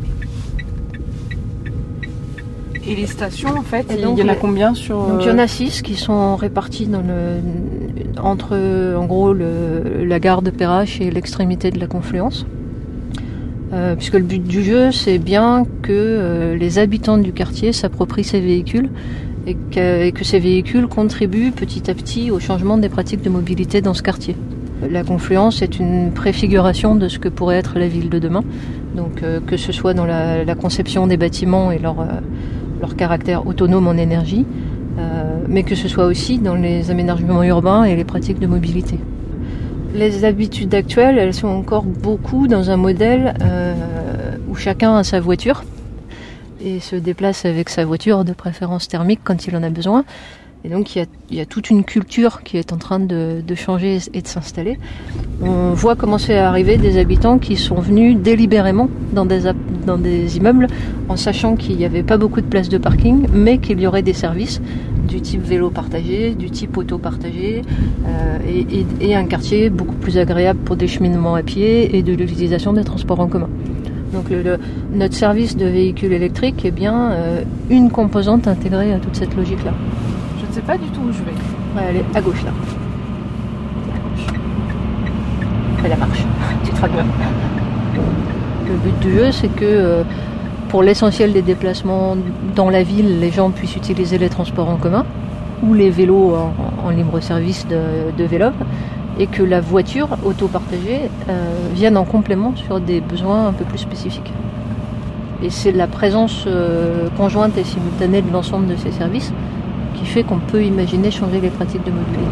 Et les stations, en fait, il y en a combien sur... Donc il y en a six qui sont réparties dans le, entre, en gros, le, la gare de Perrache et l'extrémité de la confluence. Euh, puisque le but du jeu, c'est bien que euh, les habitants du quartier s'approprient ces véhicules et que, et que ces véhicules contribuent petit à petit au changement des pratiques de mobilité dans ce quartier. La confluence est une préfiguration de ce que pourrait être la ville de demain, donc euh, que ce soit dans la, la conception des bâtiments et leur, euh, leur caractère autonome en énergie, euh, mais que ce soit aussi dans les aménagements urbains et les pratiques de mobilité. Les habitudes actuelles, elles sont encore beaucoup dans un modèle euh, où chacun a sa voiture et se déplace avec sa voiture de préférence thermique quand il en a besoin. Et donc il y a, il y a toute une culture qui est en train de, de changer et de s'installer. On voit commencer à arriver des habitants qui sont venus délibérément dans des, dans des immeubles en sachant qu'il n'y avait pas beaucoup de places de parking, mais qu'il y aurait des services du type vélo partagé, du type auto partagé, euh, et, et, et un quartier beaucoup plus agréable pour des cheminements à pied et de l'utilisation des transports en commun. Donc le, le, notre service de véhicules électriques est bien euh, une composante intégrée à toute cette logique-là. Je ne sais pas du tout où je vais. Ouais, elle est à gauche là. À gauche. Fais la marche, tu te bien. Le but du jeu, c'est que euh, pour l'essentiel des déplacements dans la ville, les gens puissent utiliser les transports en commun ou les vélos en, en libre service de, de vélo, et que la voiture auto-partagée euh, vienne en complément sur des besoins un peu plus spécifiques. Et c'est la présence euh, conjointe et simultanée de l'ensemble de ces services qui fait qu'on peut imaginer changer les pratiques de mobilité.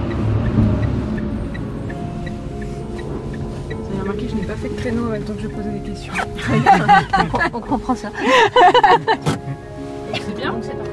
Vous avez remarqué que je n'ai pas fait de créneau en même temps que je posais des questions. on, on comprend ça. C'est bien ou c'est parfait?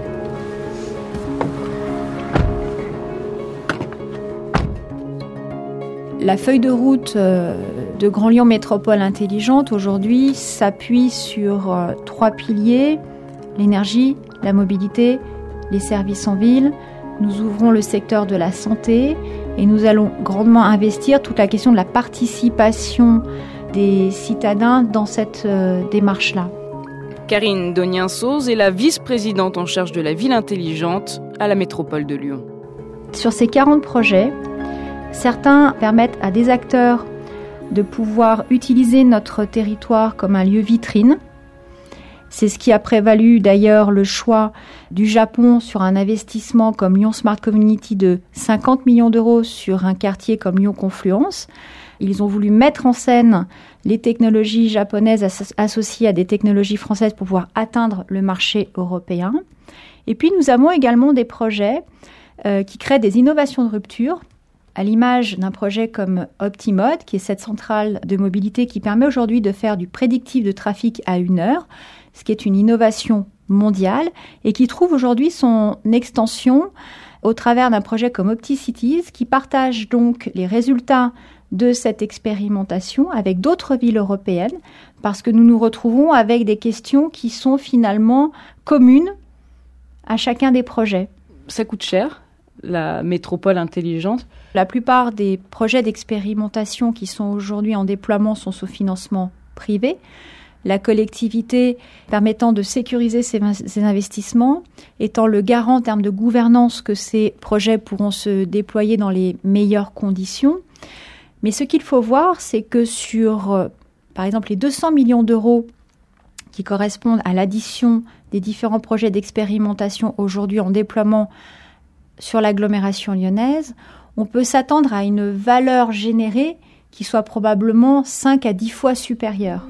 La feuille de route de Grand Lyon Métropole Intelligente aujourd'hui s'appuie sur trois piliers: l'énergie, la mobilité, les services en ville. Nous ouvrons le secteur de la santé et nous allons grandement investir toute la question de la participation des citadins dans cette démarche-là. Karine Donien-Sauze est la vice-présidente en charge de la ville intelligente à la métropole de Lyon. Sur ces quarante projets, certains permettent à des acteurs de pouvoir utiliser notre territoire comme un lieu vitrine. C'est ce qui a prévalu d'ailleurs le choix du Japon sur un investissement comme Lyon Smart Community de cinquante millions d'euros sur un quartier comme Lyon Confluence. Ils ont voulu mettre en scène les technologies japonaises as- associées à des technologies françaises pour pouvoir atteindre le marché européen. Et puis nous avons également des projets euh, qui créent des innovations de rupture, à l'image d'un projet comme Optimode, qui est cette centrale de mobilité qui permet aujourd'hui de faire du prédictif de trafic à une heure, ce qui est une innovation mondiale et qui trouve aujourd'hui son extension au travers d'un projet comme OptiCities, qui partage donc les résultats de cette expérimentation avec d'autres villes européennes, parce que nous nous retrouvons avec des questions qui sont finalement communes à chacun des projets. Ça coûte cher, la métropole intelligente? La plupart des projets d'expérimentation qui sont aujourd'hui en déploiement sont sous financement privé. La collectivité permettant de sécuriser ces, ces investissements, étant le garant en termes de gouvernance que ces projets pourront se déployer dans les meilleures conditions. Mais ce qu'il faut voir, c'est que sur, euh, par exemple, les deux cents millions d'euros qui correspondent à l'addition des différents projets d'expérimentation aujourd'hui en déploiement sur l'agglomération lyonnaise, on peut s'attendre à une valeur générée qui soit probablement cinq à dix fois supérieure.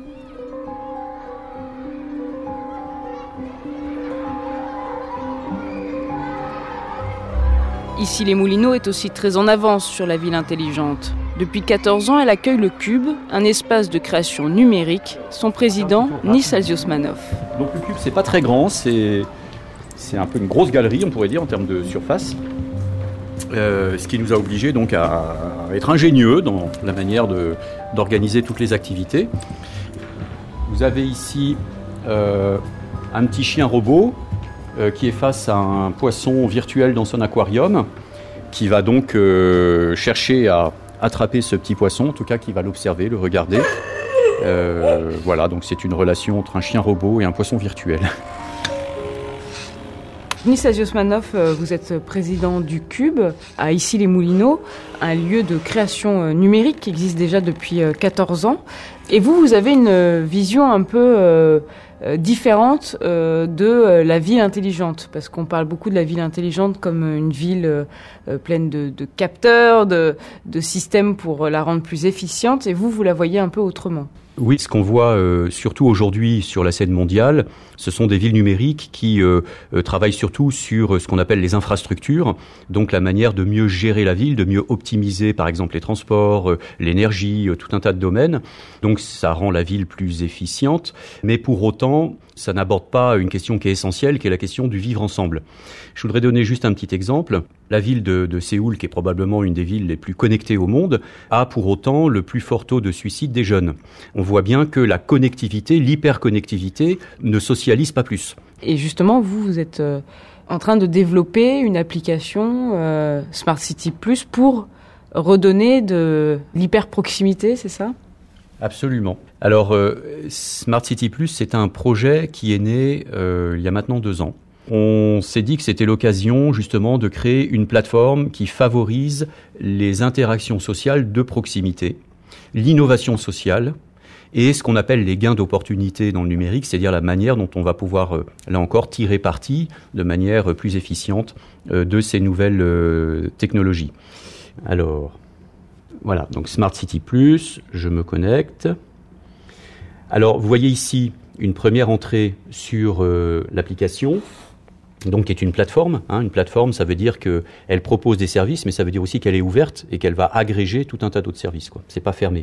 Ici les Moulineaux est aussi très en avance sur la ville intelligente. Depuis quatorze ans, elle accueille le Cube, un espace de création numérique. Son président, Nis Aziosmanov. Donc le Cube, c'est pas très grand, c'est, c'est un peu une grosse galerie, on pourrait dire, en termes de surface. Euh, ce qui nous a obligés donc à, à être ingénieux dans la manière de, d'organiser toutes les activités. Vous avez ici euh, un petit chien robot euh, qui est face à un poisson virtuel dans son aquarium, qui va donc euh, chercher à attraper ce petit poisson, en tout cas qui va l'observer, le regarder. Euh, voilà, donc c'est une relation entre un chien robot et un poisson virtuel. Nis Aziosmanov, vous êtes président du Cube à Issy-les-Moulineaux, un lieu de création numérique qui existe déjà depuis quatorze ans. Et vous, vous avez une vision un peu euh, différente euh, de la ville intelligente, parce qu'on parle beaucoup de la ville intelligente comme une ville euh, pleine de, de capteurs, de, de systèmes pour la rendre plus efficiente, et vous, vous la voyez un peu autrement. Oui, ce qu'on voit euh, surtout aujourd'hui sur la scène mondiale, ce sont des villes numériques qui euh, euh, travaillent surtout sur ce qu'on appelle les infrastructures, donc la manière de mieux gérer la ville, de mieux optimiser par exemple les transports, euh, l'énergie, euh, tout un tas de domaines. Donc ça rend la ville plus efficiente, mais pour autant, ça n'aborde pas une question qui est essentielle, qui est la question du vivre ensemble. Je voudrais donner juste un petit exemple. La ville de, de Séoul, qui est probablement une des villes les plus connectées au monde, a pour autant le plus fort taux de suicide des jeunes. On voit bien que la connectivité, l'hyperconnectivité, ne socialise pas plus. Et justement, vous, vous êtes euh, en train de développer une application euh, Smart City Plus pour redonner de l'hyper-proximité, c'est ça ? Absolument. Alors, euh, Smart City Plus, c'est un projet qui est né euh, il y a maintenant deux ans. On s'est dit que c'était l'occasion justement de créer une plateforme qui favorise les interactions sociales de proximité, l'innovation sociale et ce qu'on appelle les gains d'opportunité dans le numérique, c'est-à-dire la manière dont on va pouvoir, euh, là encore, tirer parti de manière plus efficiente euh, de ces nouvelles euh, technologies. Alors, voilà, donc Smart City Plus, je me connecte. Alors, vous voyez ici une première entrée sur euh, l'application, donc qui est une plateforme. Hein. Une plateforme, ça veut dire qu'elle propose des services, mais ça veut dire aussi qu'elle est ouverte et qu'elle va agréger tout un tas d'autres services, quoi. C'est pas fermé.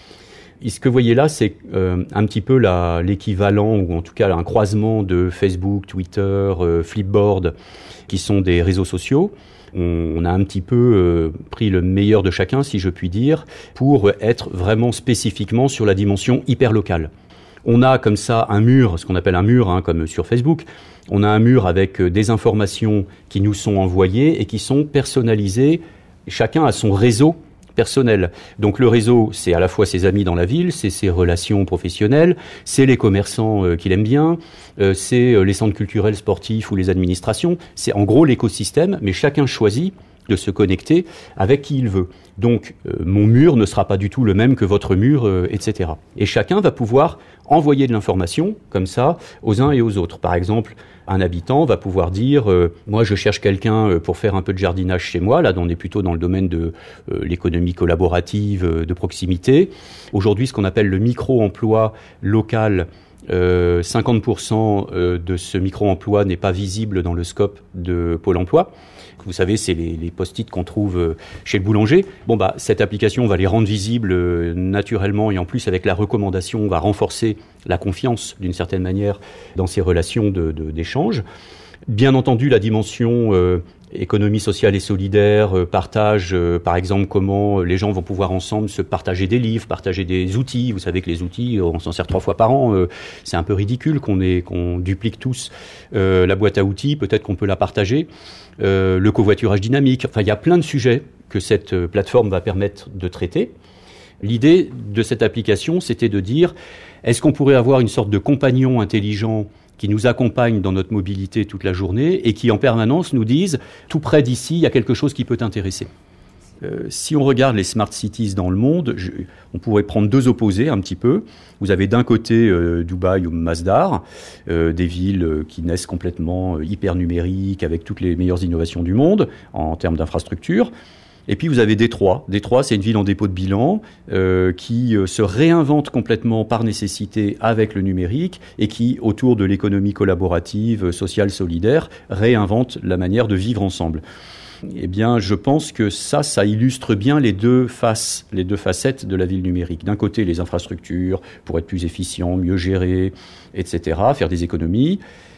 Et ce que vous voyez là, c'est euh, un petit peu la, l'équivalent, ou en tout cas un croisement de Facebook, Twitter, euh, Flipboard, qui sont des réseaux sociaux. On, on a un petit peu euh, pris le meilleur de chacun, si je puis dire, pour être vraiment spécifiquement sur la dimension hyper locale. On a comme ça un mur, ce qu'on appelle un mur, hein, comme sur Facebook. On a un mur avec des informations qui nous sont envoyées et qui sont personnalisées. Chacun a son réseau personnel. Donc le réseau, c'est à la fois ses amis dans la ville, c'est ses relations professionnelles, c'est les commerçants euh, qu'il aime bien, euh, c'est euh, les centres culturels, sportifs ou les administrations. C'est en gros l'écosystème, mais chacun choisit de se connecter avec qui il veut. Donc euh, mon mur ne sera pas du tout le même que votre mur, euh, et cetera. Et chacun va pouvoir envoyer de l'information comme ça aux uns et aux autres. Par exemple, un habitant va pouvoir dire euh, « Moi, je cherche quelqu'un pour faire un peu de jardinage chez moi. » Là, on est plutôt dans le domaine de euh, l'économie collaborative, euh, de proximité. Aujourd'hui, ce qu'on appelle le micro-emploi local, euh, cinquante pour cent de ce micro-emploi n'est pas visible dans le scope de Pôle emploi. Vous savez, c'est les, les post-it qu'on trouve chez le boulanger. Bon, bah, cette application va les rendre visibles euh, naturellement, et en plus, avec la recommandation, on va renforcer la confiance, d'une certaine manière, dans ces relations de, de, d'échange. Bien entendu, la dimension euh, économie sociale et solidaire, euh, partage, euh, par exemple, comment les gens vont pouvoir ensemble se partager des livres, partager des outils. Vous savez que les outils, on s'en sert trois fois par an. Euh, c'est un peu ridicule qu'on ait, qu'on duplique tous euh, la boîte à outils. Peut-être qu'on peut la partager. Euh, le covoiturage dynamique. Enfin, il y a plein de sujets que cette euh, plateforme va permettre de traiter. L'idée de cette application, c'était de dire, est-ce qu'on pourrait avoir une sorte de compagnon intelligent qui nous accompagne dans notre mobilité toute la journée et qui en permanence nous disent tout près d'ici, il y a quelque chose qui peut t'intéresser. Euh, si on regarde les smart cities dans le monde, je, on pourrait prendre deux opposés un petit peu. Vous avez d'un côté euh, Dubaï ou Masdar, euh, des villes euh, qui naissent complètement euh, hyper numériques avec toutes les meilleures innovations du monde en, en termes d'infrastructures. Et puis vous avez Détroit. Détroit, c'est une ville en dépôt de bilan euh, qui euh, se réinvente complètement par nécessité avec le numérique et qui, autour de l'économie collaborative, sociale, solidaire, réinvente la manière de vivre ensemble. Eh bien, je pense que ça, ça illustre bien les deux faces, les deux facettes de la ville numérique. D'un côté, les infrastructures pour être plus efficient, mieux géré, et cetera, faire des économies.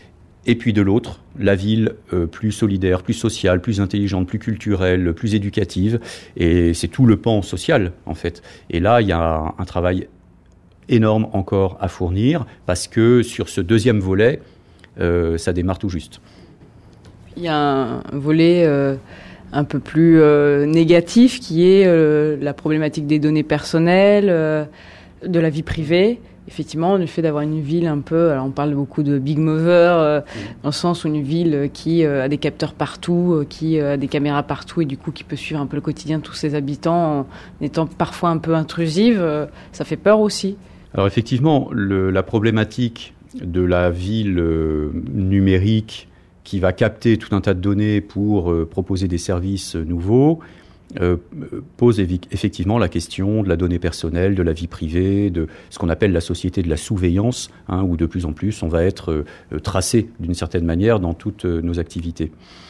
Et puis de l'autre, la ville euh, plus solidaire, plus sociale, plus intelligente, plus culturelle, plus éducative. Et c'est tout le pan social, en fait. Et là, il y a un, un travail énorme encore à fournir, parce que sur ce deuxième volet, euh, ça démarre tout juste. Il y a un volet euh, un peu plus euh, négatif, qui est euh, la problématique des données personnelles, euh, de la vie privée. Effectivement, le fait d'avoir une ville un peu, alors on parle beaucoup de Big Mother, euh, dans le sens où une ville qui euh, a des capteurs partout, euh, qui euh, a des caméras partout et du coup qui peut suivre un peu le quotidien de tous ses habitants en étant parfois un peu intrusive, euh, ça fait peur aussi. Alors effectivement, le, la problématique de la ville euh, numérique qui va capter tout un tas de données pour euh, proposer des services nouveaux, Euh, pose évi- effectivement la question de la donnée personnelle, de la vie privée, de ce qu'on appelle la société de la surveillance, hein, où de plus en plus on va être euh, tracé d'une certaine manière dans toutes euh, nos activités.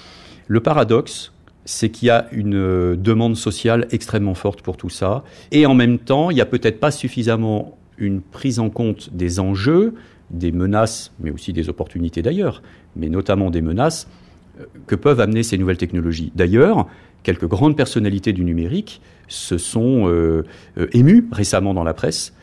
Le paradoxe, c'est qu'il y a une euh, demande sociale extrêmement forte pour tout ça, et en même temps, il n'y a peut-être pas suffisamment une prise en compte des enjeux, des menaces, mais aussi des opportunités d'ailleurs, mais notamment des menaces euh, que peuvent amener ces nouvelles technologies. D'ailleurs, quelques grandes personnalités du numérique se sont euh, euh, émues récemment dans la presse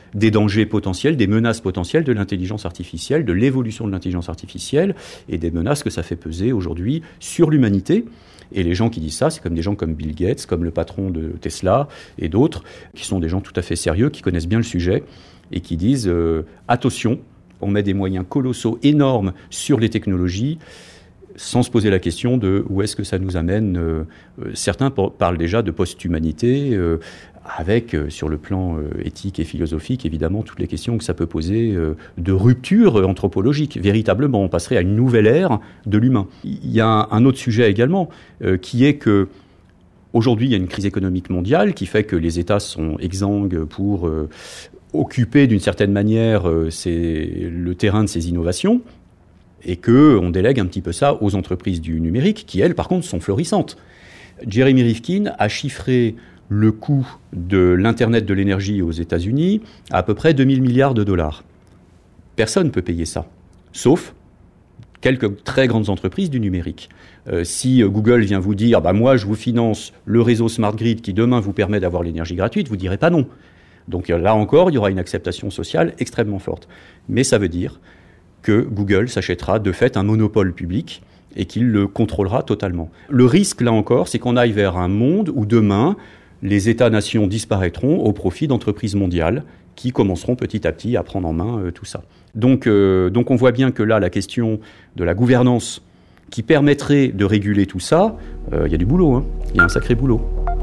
des dangers potentiels, des menaces potentielles de l'intelligence artificielle, de l'évolution de l'intelligence artificielle et des menaces que ça fait peser aujourd'hui sur l'humanité. Et les gens qui disent ça, c'est comme des gens comme Bill Gates, comme le patron de Tesla et d'autres, qui sont des gens tout à fait sérieux, qui connaissent bien le sujet et qui disent euh, « attention, on met des moyens colossaux, énormes sur les technologies », sans se poser la question de où est-ce que ça nous amène. Euh, certains parlent déjà de post-humanité, euh, avec, euh, sur le plan euh, éthique et philosophique, évidemment, toutes les questions que ça peut poser euh, de rupture anthropologique. Véritablement, on passerait à une nouvelle ère de l'humain. Il y a un, un autre sujet également, euh, qui est que aujourd'hui, il y a une crise économique mondiale qui fait que les États sont exsangues pour euh, occuper d'une certaine manière euh, c'est le terrain de ces innovations, et qu'on délègue un petit peu ça aux entreprises du numérique, qui, elles, par contre, sont florissantes. Jeremy Rifkin a chiffré le coût de l'Internet de l'énergie aux États-Unis à à peu près deux mille milliards de dollars. Personne ne peut payer ça, sauf quelques très grandes entreprises du numérique. Euh, si Google vient vous dire bah, « moi, je vous finance le réseau Smart Grid qui, demain, vous permet d'avoir l'énergie gratuite », vous ne direz pas non. Donc là encore, il y aura une acceptation sociale extrêmement forte. Mais ça veut dire que Google s'achètera de fait un monopole public et qu'il le contrôlera totalement. Le risque, là encore, c'est qu'on aille vers un monde où demain, les États-nations disparaîtront au profit d'entreprises mondiales qui commenceront petit à petit à prendre en main euh, tout ça. Donc, euh, donc on voit bien que là, la question de la gouvernance qui permettrait de réguler tout ça, il euh, y a du boulot, hein. Il y a un sacré boulot.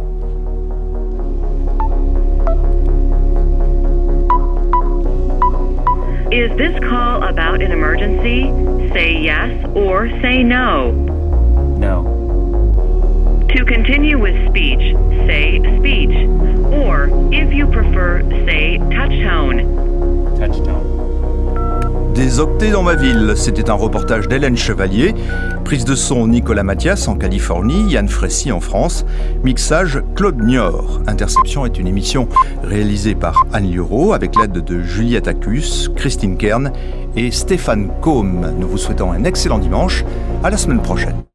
Is this call about an emergency? Say yes or say no. No. To continue with speech, say speech. Or, if you prefer, say touch tone. Touch tone. Des octets dans ma ville, c'était un reportage d'Hélène Chevalier. Prise de son Nicolas Mathias en Californie, Yann Frécy en France. Mixage Claude Niort. Interception est une émission réalisée par Anne Lieureau avec l'aide de Juliette Accus, Christine Kern et Stéphane Combe. Nous vous souhaitons un excellent dimanche. À la semaine prochaine.